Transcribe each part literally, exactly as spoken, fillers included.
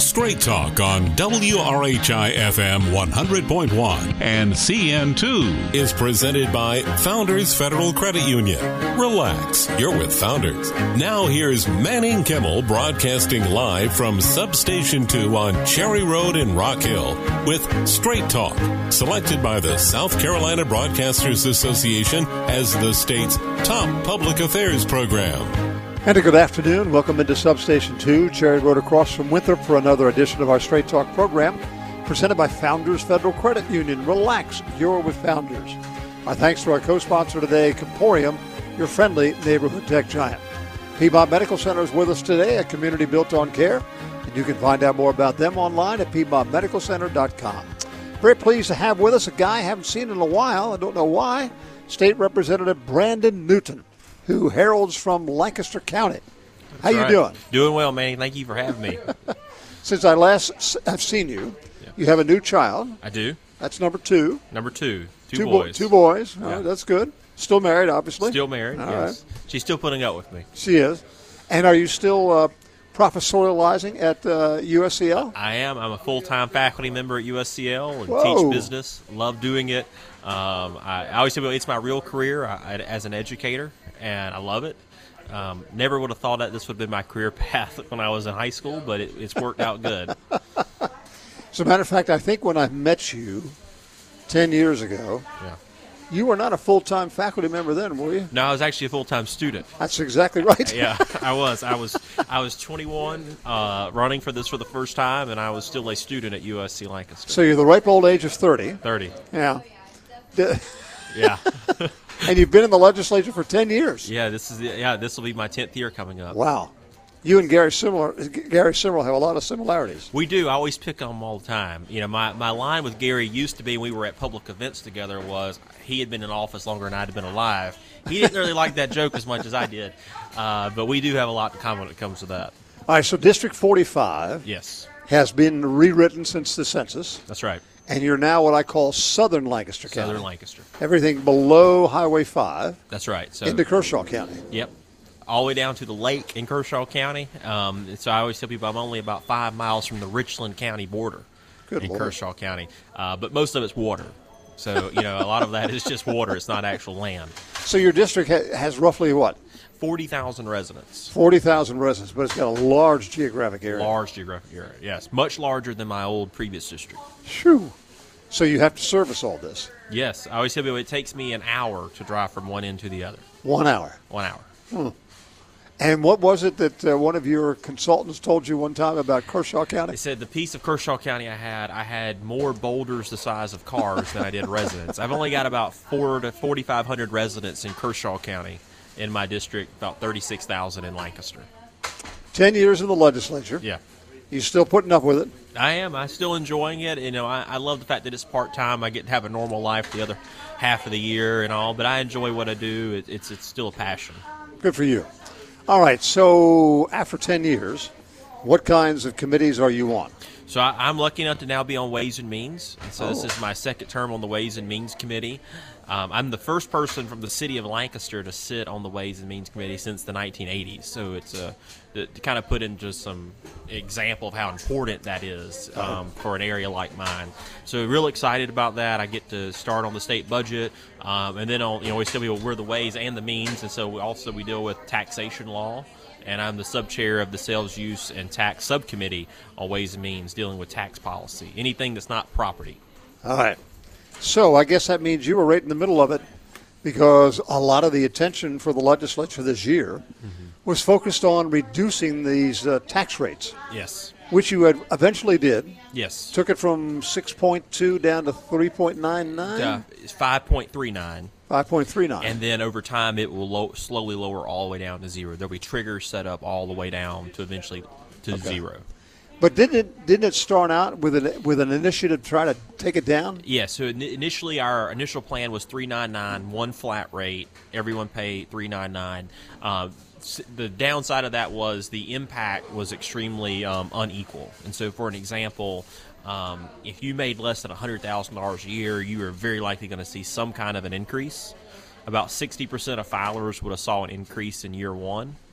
Straight Talk on W R H I F M one hundred point one and C N two is presented by Founders Federal Credit Union. Relax, you're with Founders. Now here's Manning Kimmel broadcasting live from Substation two on Cherry Road in Rock Hill with Straight Talk, selected by the South Carolina Broadcasters Association as the state's top public affairs program. And a good afternoon. Welcome into Substation two, Cherry Road across from Winthrop for another edition of our Straight Talk program presented by Founders Federal Credit Union. Relax, you're with Founders. Our thanks to our co-sponsor today, Comporium, your friendly neighborhood tech giant. Piedmont Medical Center is with us today, a community built on care, and you can find out more about them online at piedmont medical center dot com. Very pleased to have with us a guy I haven't seen in a while, I don't know why, State Representative Brandon Newton, who heralds from Lancaster County. How That's you right. doing? Doing well, Manny. Thank you for having me. Since I last have seen you, Yeah. you have a new child. I do. That's number two. Number two. Two, Two bo- boys. two boys. All Yeah. right, that's good. Still married, obviously. Still married, All yes. She's still putting up with me. She is. And are you still uh, professorializing at uh, U S C L? I am. I'm a full-time faculty member at U S C L and Whoa. teach business. Love doing it. Um, I, I always say it's my real career I, I, as an educator, and I love it. Um, never would have thought that this would have been my career path when I was in high school, but it, it's worked out good. As a matter of fact, I think when I met you ten years ago, Yeah. you were not a full-time faculty member then, were you? No, I was actually a full-time student. That's exactly right. Yeah, I was. I was. I was twenty-one, uh, running for this for the first time, and I was still a student at U S C Lancaster. So you're the ripe old age of thirty. Thirty. Yeah. D- Yeah. And you've been in the legislature for ten years. yeah. This is. Yeah. This will be my tenth year coming up. Wow. You and Gary similar. Gary Simmerl have a lot of similarities. We do. I always pick on him all the time. You know, my, my line with Gary used to be when we were at public events together was he had been in office longer than I'd have been alive. He didn't really like that joke as much as I did, uh, but we do have a lot in common when it comes to that. All right, so District forty-five Yes, has been rewritten since the census, that's right. and you're now what I call Southern Lancaster County. Southern Lancaster. Everything below Highway five That's right. So into Kershaw County. Yep. All the way down to the lake in Kershaw County. Um, so I always tell people I'm only about five miles from the Richland County border Good in Lord. Kershaw County. Uh, but most of it's water. So, you know, a lot of that is just water. It's not actual land. So your district ha- has roughly what? forty thousand residents. forty thousand residents, but it's got a large geographic area. Large geographic area, yes. Much larger than my old previous district. Phew. So you have to service all this. Yes. I always tell people it takes me an hour to drive from one end to the other. One hour. One hour. Hmm. And what was it that uh, one of your consultants told you one time about Kershaw County? They said the piece of Kershaw County I had, I had more boulders the size of cars than I did residents. I've only got about four to forty-five hundred residents in Kershaw County in my district, about thirty-six thousand in Lancaster. Ten years in the legislature. Yeah. You still putting up with it? I am. I'm still enjoying it. You know, I, I love the fact that it's part-time. I get to have a normal life the other half of the year and all, but I enjoy what I do. It, it's, it's still a passion. Good for you. All right, so after ten years, what kinds of committees are you on? So I, I'm lucky enough to now be on Ways and Means. And so Oh. this is my second term on the Ways and Means Committee. Um, I'm the first person from the city of Lancaster to sit on the Ways and Means Committee since the nineteen eighties. So it's uh, to, to kind of put in just some example of how important that is um, for an area like mine. So real excited about that. I get to start on the state budget, um, and then on, you know, we still be we're the Ways and the Means, and so we also we deal with taxation law. And I'm the sub-chair of the Sales Use and Tax Subcommittee on Ways and Means, dealing with tax policy, anything that's not property. All right. So I guess that means you were right in the middle of it, because a lot of the attention for the legislature this year mm-hmm. was focused on reducing these uh, tax rates, Yes. which you had eventually did. Yes. Took it from six point two down to three point nine nine? Uh, it's five point three nine. five point three nine. And then over time, it will lo- slowly lower all the way down to zero. There'll be triggers set up all the way down to eventually to Okay. zero. But didn't it didn't it start out with an with an initiative to try to take it down? Yeah, so in- initially our initial plan was three ninety-nine, one flat rate, everyone pay three ninety-nine. Uh, s- the downside of that was the impact was extremely um, unequal. And so for an example, um, if you made less than one hundred thousand dollars a year, you are very likely going to see some kind of an increase. About sixty percent of filers would have saw an increase in year one.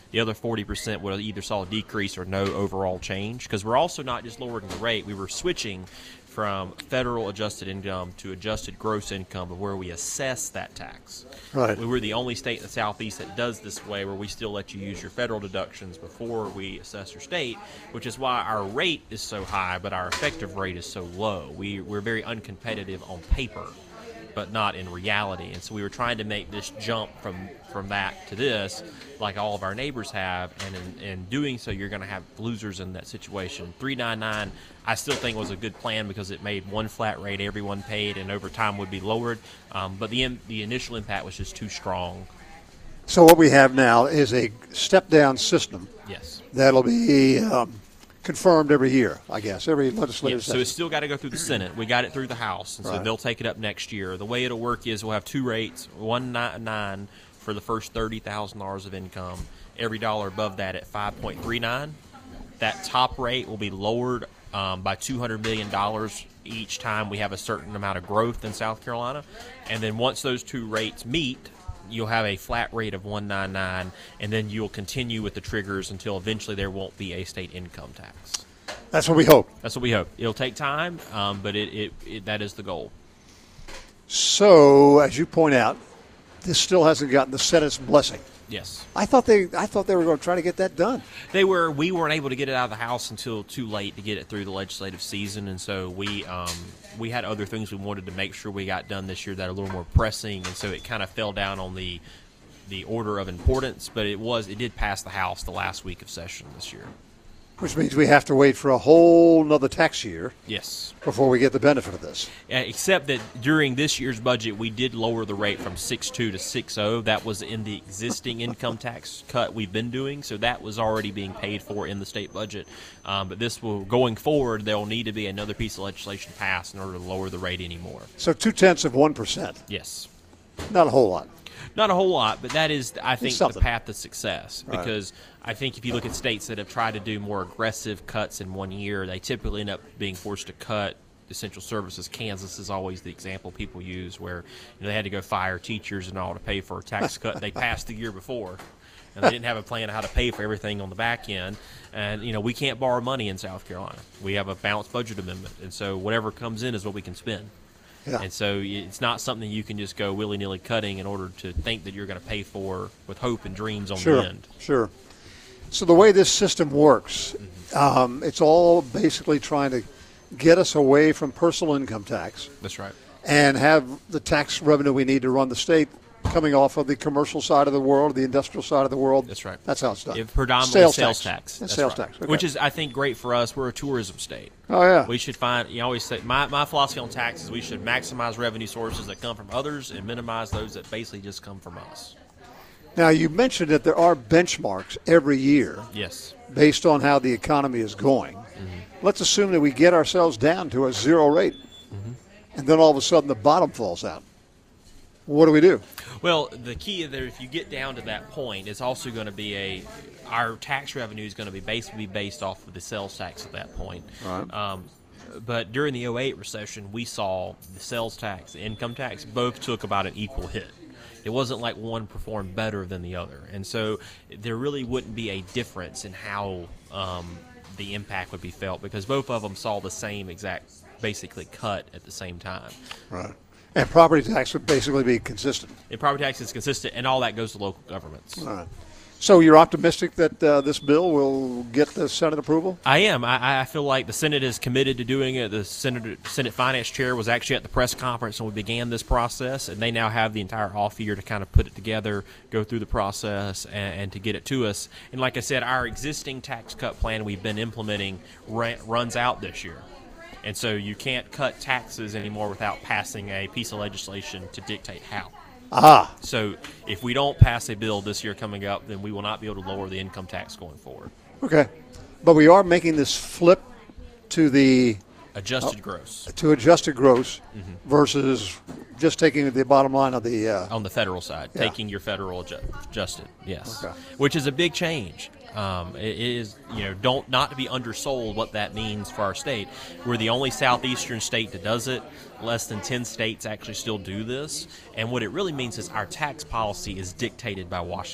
The other forty percent would either saw a decrease or no overall change, because we're also not just lowering the rate. We were switching from federal adjusted income to adjusted gross income, where we assess that tax. Right. We were the only state in the Southeast that does this way, where we still let you use your federal deductions before we assess your state, which is why our rate is so high, but our effective rate is so low. We, we're very uncompetitive on paper, but not in reality. And so we were trying to make this jump from, from that to this, like all of our neighbors have, and in, in doing so, you're going to have losers in that situation. three ninety-nine, I still think was a good plan because it made one flat rate everyone paid, and over time would be lowered. Um, but the the initial impact was just too strong. So what we have now is a step-down system. Yes. That'll be um, confirmed every year, I guess, every legislative Yeah, session. so it's still got to go through the Senate. We got it through the House, and so Right. they'll take it up next year. The way it'll work is we'll have two rates, one ninety-nine for the first thirty thousand dollars of income, every dollar above that at five point three nine. That top rate will be lowered um, by two hundred million dollars each time we have a certain amount of growth in South Carolina. And then once those two rates meet, you'll have a flat rate of one ninety-nine, and then you'll continue with the triggers until eventually there won't be a state income tax. That's what we hope. That's what we hope. It'll take time, um, but it, it, it that is the goal. So, as you point out, this still hasn't gotten the Senate's blessing. Yes. I thought they I thought they were going to try to get that done. They were. We weren't able to get it out of the House until too late to get it through the legislative season, and so we um, we had other things we wanted to make sure we got done this year that are a little more pressing, and so it kind of fell down on the the order of importance. But it was it did pass the House the last week of session this year. Which means we have to wait for a whole nother tax year Yes. before we get the benefit of this. Uh, except that during this year's budget, we did lower the rate from six point two to six point oh. That was in the existing income tax cut we've been doing, so that was already being paid for in the state budget. Um, but this will, going forward, there will need to be another piece of legislation passed in order to lower the rate anymore. So two-tenths of one percent. Yes. Not a whole lot. Not a whole lot, but that is, I think, the something. path to success. Right. Because I think if you look at states that have tried to do more aggressive cuts in one year, they typically end up being forced to cut essential services. Kansas is always the example people use, where you know, they had to go fire teachers and all to pay for a tax cut they passed the year before. And they didn't have a plan of how to pay for everything on the back end. And, you know, we can't borrow money in South Carolina. We have a balanced budget amendment. And so whatever comes in is what we can spend. Yeah. And so it's not something you can just go willy-nilly cutting in order to think that you're going to pay for with hope and dreams on Sure, the end. sure. So the way this system works, um, it's all basically trying to get us away from personal income tax That's right. and have the tax revenue we need to run the state coming off of the commercial side of the world, the industrial side of the world. That's right. That's how it's done. If predominantly Sales sales, tax. tax. And That's sales right. tax, okay. Which is, I think, great for us. We're a tourism state. Oh, yeah. We should find, you always say, my, my philosophy on tax is we should maximize revenue sources that come from others and minimize those that basically just come from us. Now, you mentioned that there are benchmarks every year Yes. based on how the economy is going. Mm-hmm. Let's assume that we get ourselves down to a zero rate, mm-hmm. and then all of a sudden the bottom falls out. What do we do? Well, the key is that if you get down to that point, it's also going to be a our tax revenue is going to be basically based off of the sales tax at that point. Right. Um, but during the oh eight recession, we saw the sales tax, the income tax, both took about an equal hit. It wasn't like one performed better than the other, and so there really wouldn't be a difference in how um, the impact would be felt because both of them saw the same exact, basically cut at the same time. Right. And property tax would basically be consistent. And property tax is consistent, and all that goes to local governments. All right. So you're optimistic that uh, this bill will get the Senate approval? I am. I, I feel like the Senate is committed to doing it. The Senate, Senate Finance Chair was actually at the press conference when we began this process, and they now have the entire off year to kind of put it together, go through the process, and, and to get it to us. And like I said, our existing tax cut plan we've been implementing ra- runs out this year. And so you can't cut taxes anymore without passing a piece of legislation to dictate how. Ah. So if we don't pass a bill this year coming up, then we will not be able to lower the income tax going forward. Okay. But we are making this flip to the Adjusted oh. gross. To adjusted gross mm-hmm. versus just taking the bottom line of the uh, on the federal side, yeah. taking your federal adju- adjusted, yes, okay. Which is a big change. Um, it is, you know, don't not to be undersold what that means for our state. We're the only southeastern state that does it. Less than ten states actually still do this. And what it really means is our tax policy is dictated by Washington.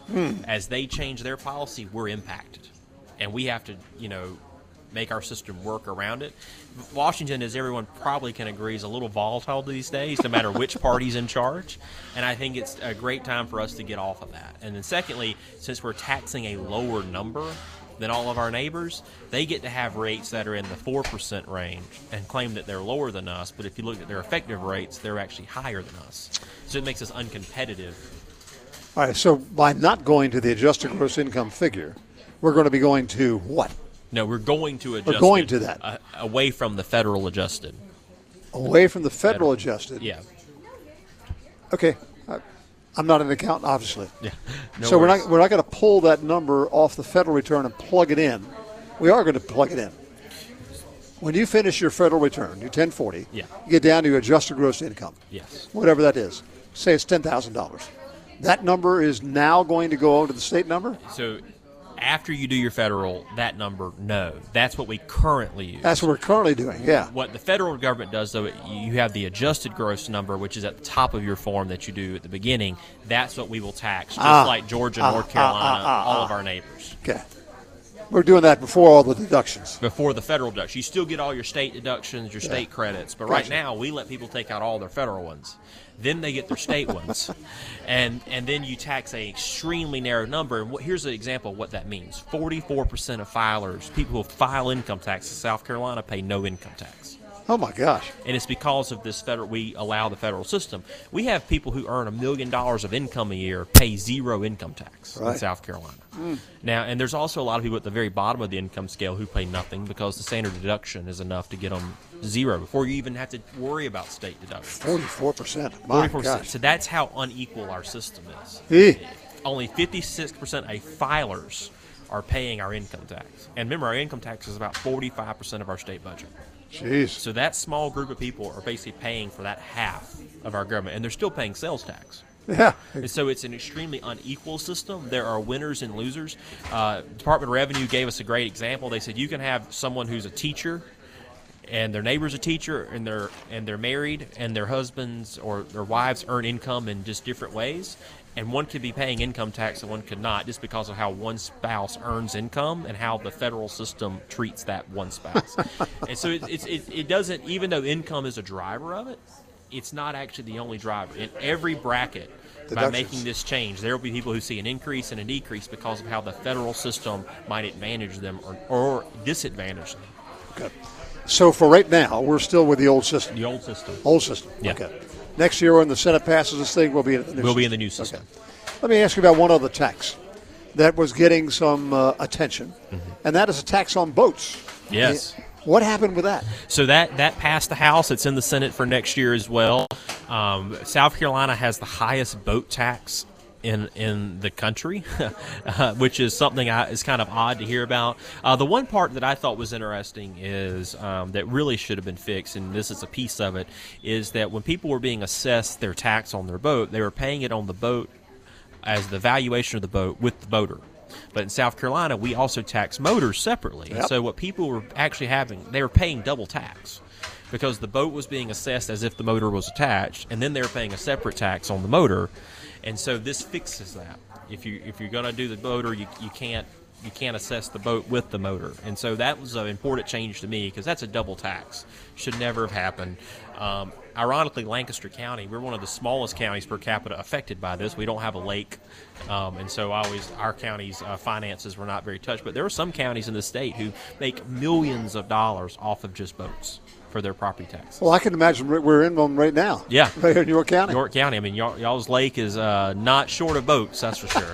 Hmm. As they change their policy, we're impacted. And we have to, you know, make our system work around it. Washington, as everyone probably can agree, is a little volatile these days, no matter which party's in charge. And I think it's a great time for us to get off of that. And then secondly, since we're taxing a lower number than all of our neighbors, they get to have rates that are in the four percent range and claim that they're lower than us. But if you look at their effective rates, they're actually higher than us. So it makes us uncompetitive. All right, so by not going to the adjusted gross income figure, we're going to be going to what? No, we're going to adjust We're going it, to that. Uh, away from the federal adjusted. Away from the federal, Federal. adjusted? Yeah. Okay. I, I'm not an accountant, obviously. Yeah. No so we're worries. not we're not going to pull that number off the federal return and plug it in. We are going to plug it in. When you finish your federal return, your ten forty, Yeah. you get down to your adjusted gross income. Yes. Whatever that is. Say it's ten thousand dollars. That number is now going to go over to the state number? So after you do your federal, that number, no. That's what we currently use. That's what we're currently doing, yeah. What the federal government does, though, you have the adjusted gross number, which is at the top of your form that you do at the beginning. That's what we will tax, just Ah. like Georgia, Ah, North ah, Carolina, ah, ah, all ah. of our neighbors. Okay. We're doing that before all the deductions. Before the federal deduction. You still get all your state deductions, your state credits, but right Gotcha. now we let people take out all their federal ones. Then they get their state ones. And and then you tax a extremely narrow number. And what, here's an example of what that means. forty-four percent of filers, people who file income tax in South Carolina, pay no income tax. Oh, my gosh. And it's because of this federal, we allow the federal system. We have people who earn a million dollars of income a year pay zero income tax Right. in South Carolina. Now, and there's also a lot of people at the very bottom of the income scale who pay nothing because the standard deduction is enough to get them zero before you even have to worry about state deductions. forty-four percent. My forty-four percent. gosh. So that's how unequal our system is. Eh. Only fifty-six percent of filers are paying our income tax. And remember, our income tax is about forty-five percent of our state budget. Jeez. So that small group of people are basically paying for that half of our government, and they're still paying sales tax. Yeah. And so it's an extremely unequal system. There are winners and losers. Uh, Department of Revenue gave us a great example. They said you can have someone who's a teacher, and their neighbor's a teacher, and they're and they're married, and their husbands or their wives earn income in just different ways. And one could be paying income tax and one could not, just because of how one spouse earns income and how the federal system treats that one spouse. And so it, it, it, it doesn't, even though income is a driver of it, it's not actually the only driver. In every bracket, by Deductions. making this change, there will be people who see an increase and a decrease because of how the federal system might advantage them or, or disadvantage them. Okay. So for right now, we're still with the old system. The old system. Old system. Yeah. Okay. Next year, when the Senate passes this thing, we'll be in the new We'll system. be in the new system. Okay. Let me ask you about one other tax that was getting some uh, attention, Mm-hmm. and that is a tax on boats. Yes. What happened with that? So that, that passed the House. It's in the Senate for next year as well. Um, South Carolina has the highest boat tax in in the country, uh, which is something I, is kind of odd to hear about. Uh, the one part that I thought was interesting is um, that really should have been fixed, and this is a piece of it, is that when people were being assessed their tax on their boat, they were paying it on the boat as the valuation of the boat with the boater. But in South Carolina, we also tax motors separately. Yep. So what people were actually having, they were paying double tax because the boat was being assessed as if the motor was attached, and then they were paying a separate tax on the motor. And so this fixes that. If you if you're going to do the motor, you you can't you can't assess the boat with the motor. And so that was an important change to me because that's a double tax. Should never have happened. Um, ironically, Lancaster County, we're one of the smallest counties per capita affected by this. We don't have a lake, um, and so always our county's uh, finances were not very touched. But there are some counties in the state who make millions of dollars off of just boats for their property taxes. Well, I can imagine we're in one right now. Yeah. Right here in York County. York County. I mean, y'all, y'all's lake is uh, not short of boats, that's for sure.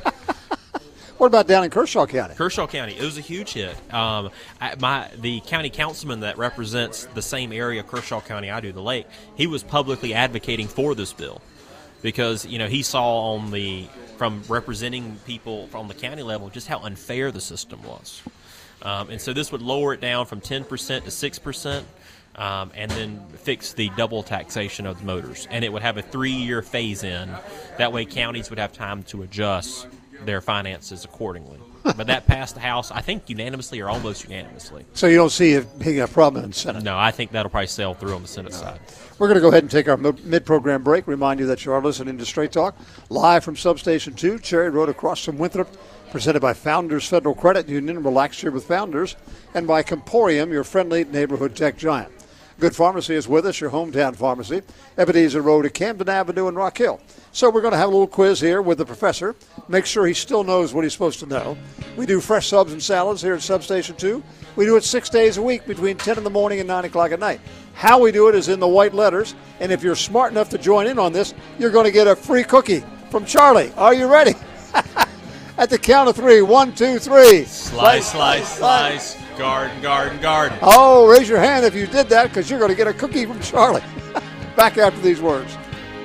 What about down in Kershaw County? Kershaw County, it was a huge hit. Um, I, my the county councilman that represents the same area, Kershaw County, I do, the lake, he was publicly advocating for this bill because, you know, he saw on the, from representing people from the county level, just how unfair the system was. Um, and so this would lower it down from ten percent to six percent. Um, and then fix the double taxation of the motors. And it would have a three-year phase-in. That way counties would have time to adjust their finances accordingly. but that passed the House, I think, unanimously or almost unanimously. So you don't see it being a problem in the Senate? No, I think that'll probably sail through on the Senate no. side. We're going to go ahead and take our mid-program break. Remind you that you are listening to Straight Talk, live from Substation two, Cherry Road across from Winthrop, presented by Founders Federal Credit Union. Relax here with Founders. And by Comporium, your friendly neighborhood tech giant. Good Pharmacy is with us, your hometown pharmacy, Ebenezer Road at Camden Avenue in Rock Hill. So we're going to have a little quiz here with the professor. Make sure he still knows what he's supposed to know. We do fresh subs and salads here at Substation two. We do it six days a week between ten in the morning and nine o'clock at night. How we do it is in the white letters. And if you're smart enough to join in on this, you're going to get a free cookie from Charlie. Are you ready? At the count of three. One, two, three. Slice, slice, slice. slice. Garden, garden, garden. Oh, raise your hand if you did that, because you're going to get a cookie from Charlie. Back after these words.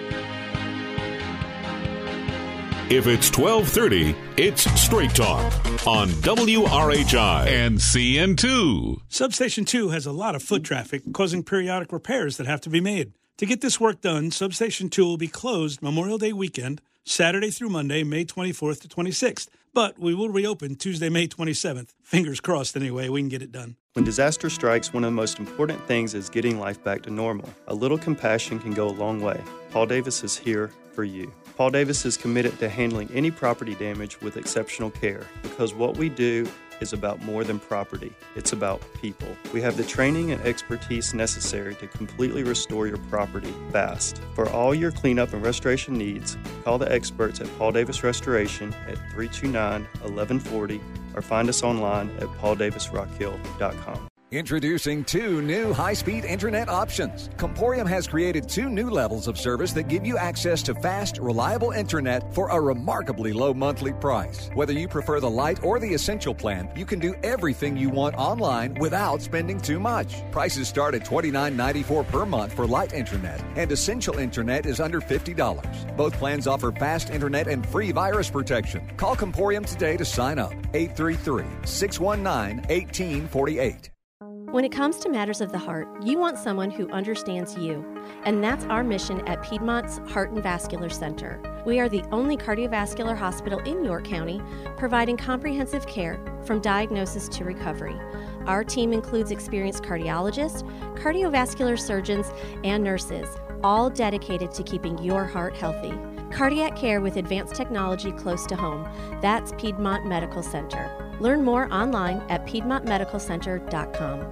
If it's twelve thirty, it's Straight Talk on W R H I and C N two. Substation two has a lot of foot traffic, causing periodic repairs that have to be made. To get this work done, Substation two will be closed Memorial Day weekend, Saturday through Monday, May twenty-fourth to twenty-sixth. But we will reopen Tuesday, May twenty-seventh. Fingers crossed anyway, we can get it done. When disaster strikes, one of the most important things is getting life back to normal. A little compassion can go a long way. Paul Davis is here for you. Paul Davis is committed to handling any property damage with exceptional care, because what we do is about more than property. It's about people. We have the training and expertise necessary to completely restore your property fast. For all your cleanup and restoration needs, call the experts at Paul Davis Restoration at three two nine, one one four zero or find us online at paul davis rock hill dot com. Introducing two new high-speed internet options. Comporium has created two new levels of service that give you access to fast, reliable internet for a remarkably low monthly price. Whether you prefer the Lite or the Essential plan, you can do everything you want online without spending too much. Prices start at twenty-nine ninety-four per month for Lite internet, and Essential internet is under fifty dollars. Both plans offer fast internet and free virus protection. Call Comporium today to sign up. eight three three, six one nine, one eight four eight. When it comes to matters of the heart, you want someone who understands you. And that's our mission at Piedmont's Heart and Vascular Center. We are the only cardiovascular hospital in York County providing comprehensive care from diagnosis to recovery. Our team includes experienced cardiologists, cardiovascular surgeons, and nurses, all dedicated to keeping your heart healthy. Cardiac care with advanced technology close to home. That's Piedmont Medical Center. Learn more online at piedmont medical center dot com.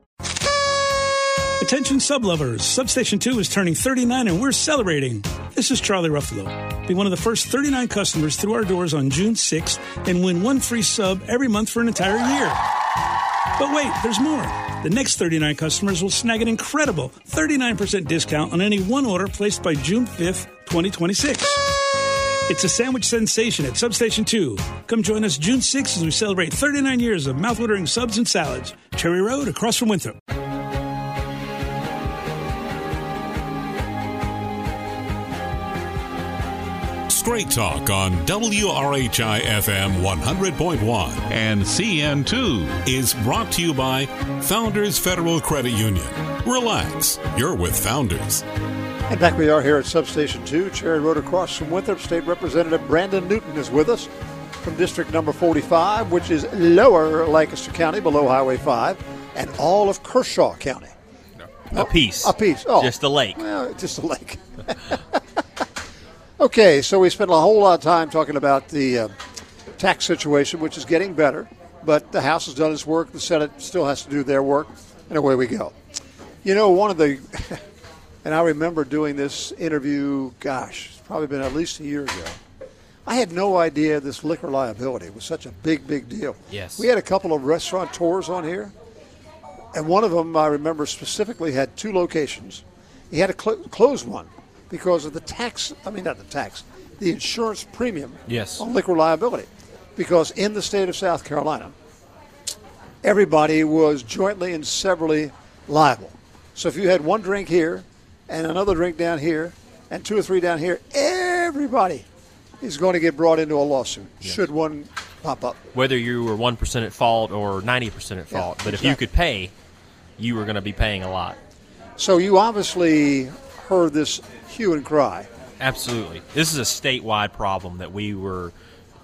Attention sublovers, Substation two is turning thirty-nine and we're celebrating. This is Charlie Ruffalo. Be one of the first thirty-nine customers through our doors on June sixth and win one free sub every month for an entire year. But wait, there's more. The next thirty-nine customers will snag an incredible thirty-nine percent discount on any one order placed by June fifth, twenty twenty-six. It's a sandwich sensation at Substation two. Come join us June sixth as we celebrate thirty-nine years of mouthwatering subs and salads. Cherry Road, across from Winthrop. Straight Talk on W R H I F M one hundred point one and C N two is brought to you by Founders Federal Credit Union. Relax, you're with Founders. And back we are here at Substation two, Cherry Road across from Winthrop. State Representative Brandon Newton is with us from District Number forty-five, which is lower Lancaster County, below Highway five, and all of Kershaw County. No. A piece. A piece. Oh. Just a lake. Well, just a lake. Okay, so we spent a whole lot of time talking about the uh, tax situation, which is getting better, but the House has done its work. The Senate still has to do their work, and away we go. You know, one of the... And I remember doing this interview, gosh, it's probably been at least a year ago. I had no idea this liquor liability was such a big, big deal. Yes. We had a couple of restaurateurs on here, and one of them, I remember specifically, had two locations. He had to cl- close one because of the tax, I mean, not the tax, the insurance premium yes. on liquor liability. Because in the state of South Carolina, everybody was jointly and severally liable. So if you had one drink here, and another drink down here, and two or three down here, everybody is going to get brought into a lawsuit, yes. should one pop up. Whether you were one percent at fault or ninety percent at fault. Yeah, but exactly. if you could pay, you were going to be paying a lot. So you obviously heard this hue and cry. Absolutely. This is a statewide problem that we were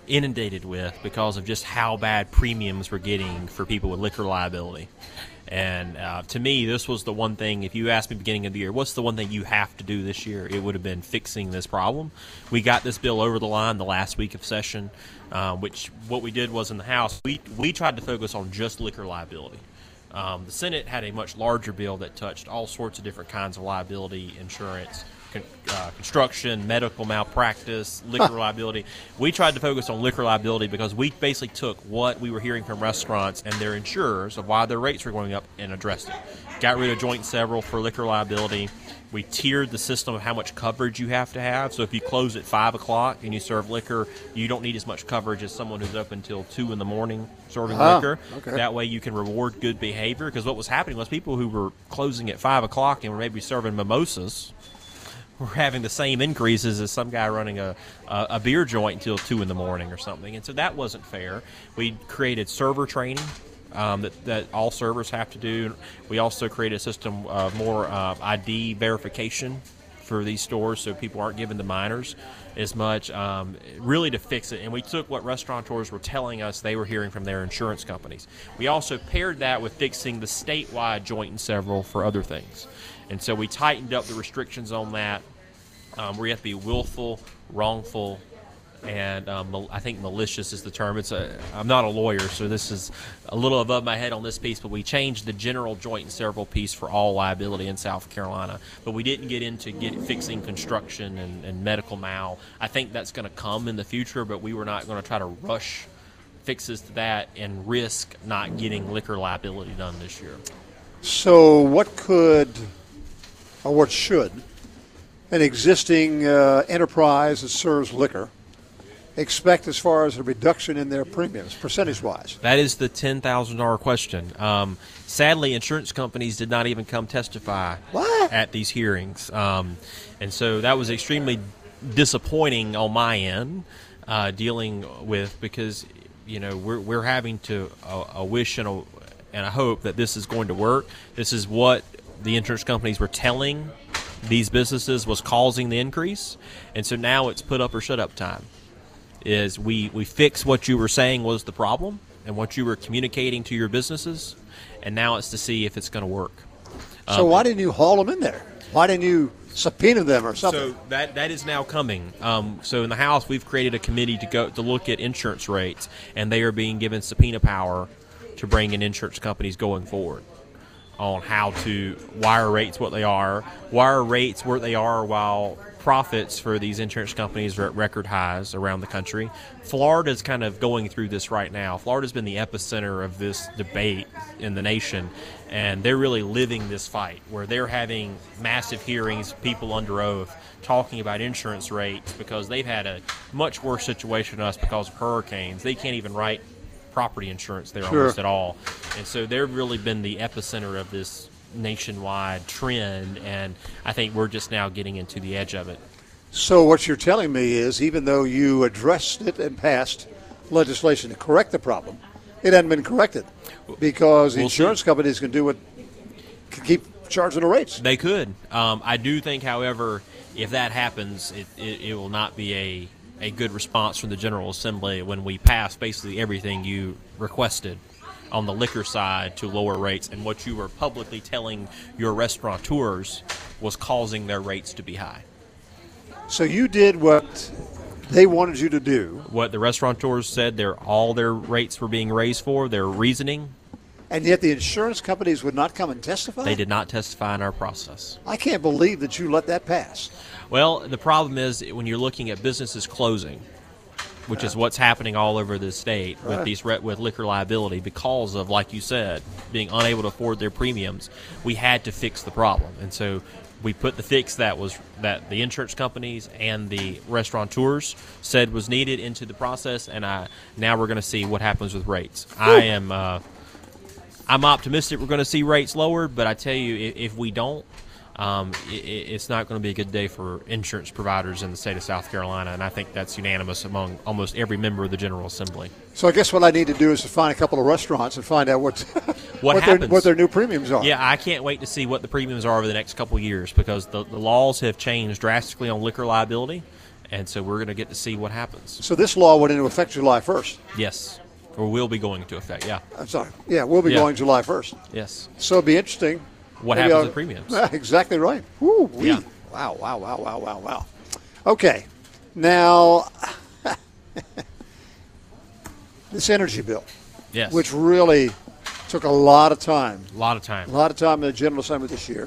inundated with because of just how bad premiums were getting for people with liquor liability. And uh, to me, this was the one thing, if you asked me beginning of the year, what's the one thing you have to do this year, it would have been fixing this problem. We got this bill over the line the last week of session, uh, which what we did was in the House, we, we tried to focus on just liquor liability. Um, the Senate had a much larger bill that touched all sorts of different kinds of liability insurance, con- uh, construction, medical malpractice, liquor liability. We tried to focus on liquor liability because we basically took what we were hearing from restaurants and their insurers of why their rates were going up and addressed it. Got rid of joint and several for liquor liability. We tiered the system of how much coverage you have to have. So if you close at five o'clock and you serve liquor, you don't need as much coverage as someone who's open until two in the morning serving Ah, liquor. okay. That way you can reward good behavior, because what was happening was people who were closing at five o'clock and were maybe serving mimosas were having the same increases as some guy running a, a, a beer joint until two in the morning or something. And so that wasn't fair. We created server training. Um, that, that all servers have to do. We also created a system of more uh, I D verification for these stores so people aren't giving the minors as much, um, really to fix it. And we took what restaurateurs were telling us they were hearing from their insurance companies. We also paired that with fixing the statewide joint and several for other things. And so we tightened up the restrictions on that, um, where you have to be willful, wrongful, and um, I think malicious is the term. It's a, I'm not a lawyer, so this is a little above my head on this piece, but we changed the general joint and several piece for all liability in South Carolina. But we didn't get into get, fixing construction and, and medical mal. I think that's going to come in the future, but we were not going to try to rush fixes to that and risk not getting liquor liability done this year. So what could, or what should, an existing uh, enterprise that serves liquor expect as far as a reduction in their premiums, percentage-wise? That is the ten thousand dollars question. Um, sadly, insurance companies did not even come testify What? at these hearings. Um, and so that was extremely disappointing on my end, uh, dealing with, because, you know, we're, we're having to uh, a wish and a, and a hope that this is going to work. This is what the insurance companies were telling these businesses was causing the increase. And so now it's put up or shut up time. Is we, we fix what you were saying was the problem and what you were communicating to your businesses, and now it's to see if it's going to work. So Um, why didn't you haul them in there? Why didn't you subpoena them or something? So that that is now coming. Um, so in the House, we've created a committee to go to look at insurance rates, and they are being given subpoena power to bring in insurance companies going forward on how to wire rates what they are, wire rates where they are while profits for these insurance companies are at record highs around the country. Florida's kind of going through this right now. Florida's been the epicenter of this debate in the nation, and they're really living this fight where they're having massive hearings, people under oath, talking about insurance rates because they've had a much worse situation than us because of hurricanes. They can't even write property insurance there Sure. almost at all. And so they've really been the epicenter of this nationwide trend, and I think we're just now getting into the edge of it. So what you're telling me is, even though you addressed it and passed legislation to correct the problem, it hadn't been corrected because We'll insurance see. companies can do what, can keep charging the rates. They could. Um, I do think, however, if that happens, it, it, it will not be a, a good response from the General Assembly when we pass basically everything you requested on the liquor side to lower rates, and what you were publicly telling your restaurateurs was causing their rates to be high. So you did what they wanted you to do, What the restaurateurs said, their all their rates were being raised for, their reasoning, and yet the insurance companies would not come and testify? they did not testify in our process. I can't believe that you let that pass. Well, the problem is when you're looking at businesses closing, which is what's happening all over the state with Right. these re- with liquor liability because of, like you said, being unable to afford their premiums. We had to fix the problem, and so we put the fix that was that the insurance companies and the restaurateurs said was needed into the process, and I now we're going to see what happens with rates. I am uh, I'm optimistic we're going to see rates lowered, but I tell you, if, if we don't, Um, it, it's not going to be a good day for insurance providers in the state of South Carolina, and I think that's unanimous among almost every member of the General Assembly. So I guess what I need to do is to find a couple of restaurants and find out what What their, happens. what their new premiums are. Yeah, I can't wait to see what the premiums are over the next couple of years, because the, the laws have changed drastically on liquor liability, And so we're going to get to see what happens. So this law went into effect July first. Yes. Or will be going into effect, yeah. I'm sorry. Yeah, we'll be Yeah. going July first. Yes. So it'll be interesting. What Maybe happens I'll- with premiums? Yeah, exactly right. Woo, wee. Yeah. Wow, wow, wow, wow, wow, wow. Okay. Now, this energy bill, Yes. which really took a lot of time, A lot of time. a lot of time in the General Assembly this year.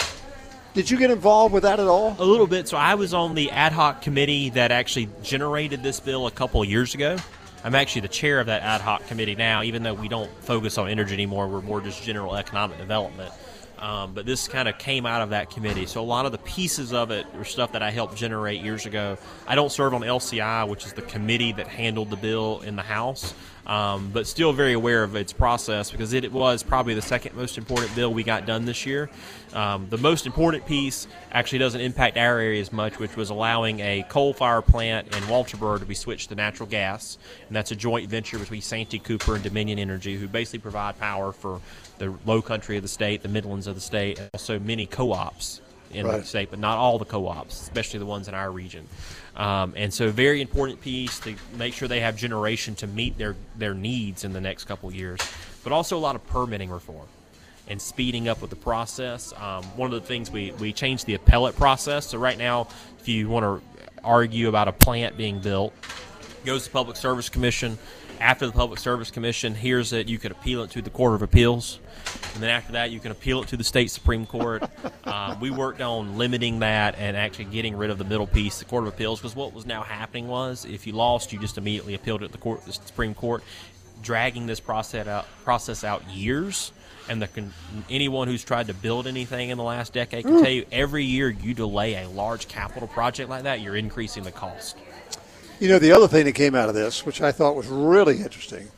Did you get involved with that at all? A little bit. So I was on the ad hoc committee that actually generated this bill a couple of years ago. I'm actually the chair of that ad hoc committee now, even though we don't focus on energy anymore. We're more just general economic development. Um, but this kind of came out of that committee. So a lot of the pieces of it were stuff that I helped generate years ago. I don't serve on L C I, which is the committee that handled the bill in the House, um, but still very aware of its process because it, it was probably the second most important bill we got done this year. Um, the most important piece actually doesn't impact our area as much, which was allowing a coal-fired plant in Walterboro to be switched to natural gas, and that's a joint venture between Santee Cooper and Dominion Energy, who basically provide power for the low country of the state, the Midlands of the state, and also many co-ops in Right. the state, but not all the co-ops, especially the ones in our region. Um, and so very important piece to make sure they have generation to meet their, their needs in the next couple of years, but also a lot of permitting reform and speeding up with the process. Um, one of the things we, we changed the appellate process. So right now, if you want to argue about a plant being built, it goes to the Public Service Commission. After the Public Service Commission hears it, you can appeal it to the Court of Appeals. And then after that, you can appeal it to the state Supreme Court. uh, we worked on limiting that and actually getting rid of the middle piece, the Court of Appeals, because what was now happening was if you lost, you just immediately appealed it to the, court, the Supreme Court, dragging this process out, process out years. And the, anyone who's tried to build anything in the last decade can tell you every year you delay a large capital project like that, you're increasing the cost. You know, the other thing that came out of this, which I thought was really interesting,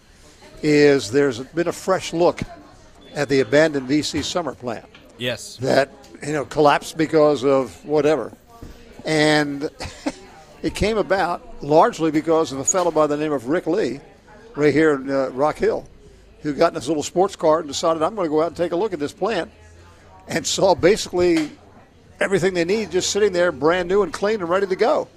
is there's been a fresh look at the abandoned V C summer plant Yes. that, you know, collapsed because of whatever. And it came about largely because of a fellow by the name of Rick Lee, right here in uh, Rock Hill, who got in his little sports car and decided, I'm going to go out and take a look at this plant, and saw basically everything they need just sitting there brand new and clean and ready to go.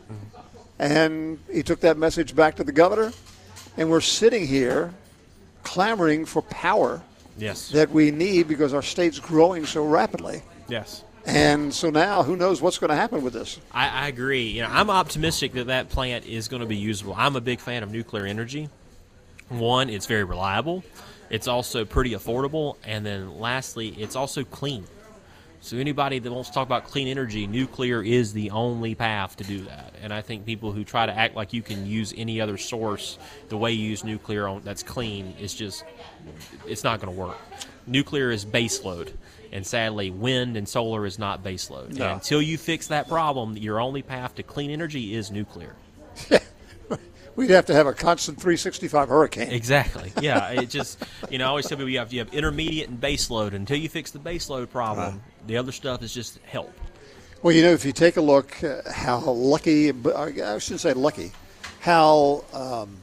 And he took that message back to the governor, and we're sitting here clamoring for power Yes. that we need because our state's growing so rapidly. Yes. And so now, who knows what's going to happen with this? I, I agree. You know, I'm optimistic that that plant is going to be usable. I'm a big fan of nuclear energy. One, it's very reliable. It's also pretty affordable. And then lastly, it's also clean. So anybody that wants to talk about clean energy, nuclear is the only path to do that. And I think people who try to act like you can use any other source the way you use nuclear on, that's clean is just, it's not going to work. Nuclear is baseload. And sadly, wind and solar is not baseload. No. And until you fix that problem, your only path to clean energy is nuclear. We'd have to have a constant three sixty-five hurricane. Exactly. Yeah. It just, you know, I always tell people you have, you have intermediate and baseload. Until you fix the baseload problem, Right. the other stuff is just help. Well, you know, if you take a look uh, how lucky, I shouldn't say lucky, how um,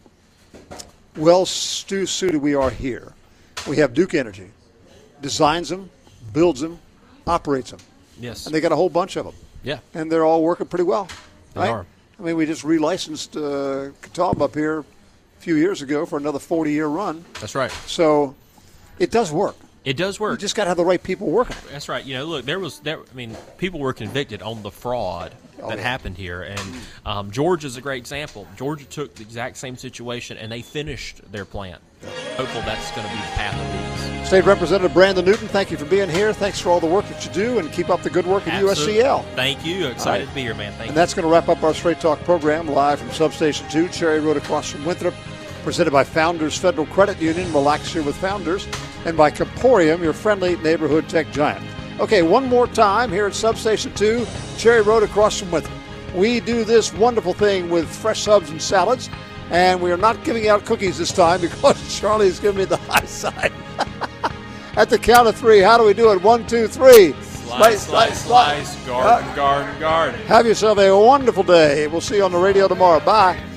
well stu- suited we are here. We have Duke Energy, designs them, builds them, operates them. Yes. And they got a whole bunch of them. Yeah. And they're all working pretty well. They right? are. I mean, we just relicensed uh, Catawba up here a few years ago for another forty-year run. That's right. So it does work. It does You work. just got to have the right people working. That's right. You know, look, there was there. I mean, people were convicted on the fraud Oh, that yeah. happened here, and um, Georgia's a great example. Georgia took the exact same situation, and they finished their plant. Hopeful that's going to be the path it leads. State Representative Brandon Newton, thank you for being here. Thanks for all the work that you do, and keep up the good work at U S C L. Thank you. Excited right. to be here, man. Thank And you. that's going to wrap up our Straight Talk program live from Substation two, Cherry Road across from Winthrop, presented by Founders Federal Credit Union. Relax here with Founders, and by Comporium, your friendly neighborhood tech giant. Okay, one more time here at Substation two, Cherry Road across from Winthrop. We do this wonderful thing with fresh subs and salads, and we are not giving out cookies this time because Charlie is giving me the high side. At the count of three, how do we do it? One, two, three. Slice, slice, slice. Garden, Uh, garden, garden. Have yourself a wonderful day. We'll see you on the radio tomorrow. Bye.